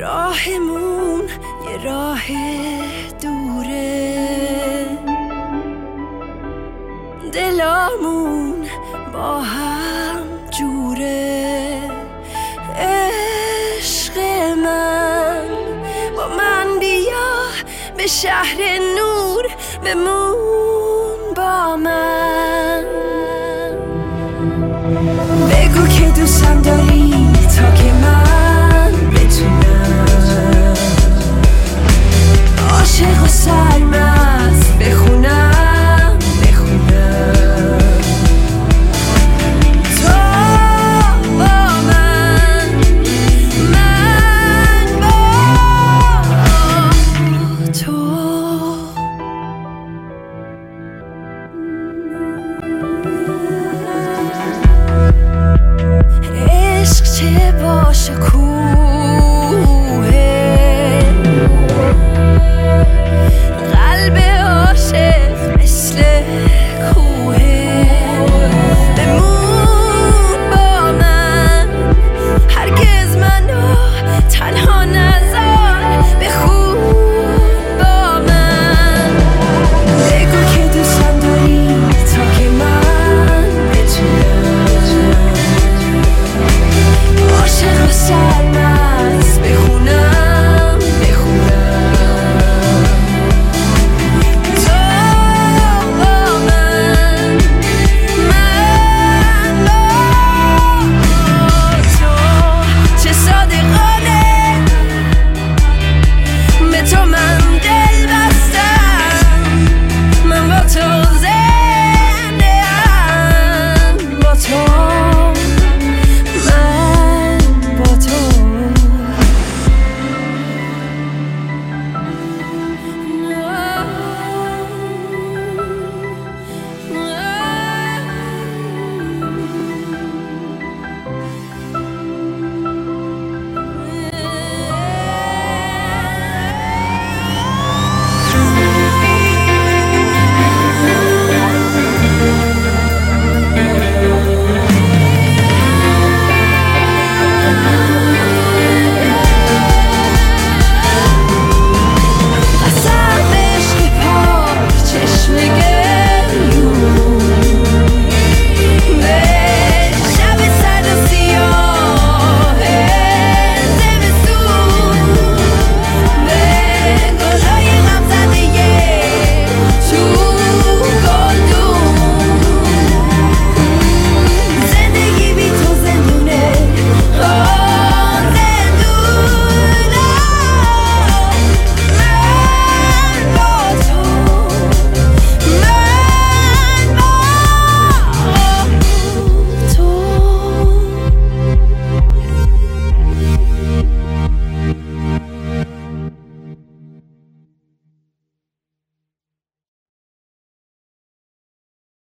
راهمون یه راه دوره، دلامون با هم جوره. عشق من با من بیا به شهر نور، بمون با من. بگو که دوستم داری تا که من بتونم عاشق و سرمست بخونم تو با من با تو. عشق چه باشه کوه، قلب عاشق مثل کوه.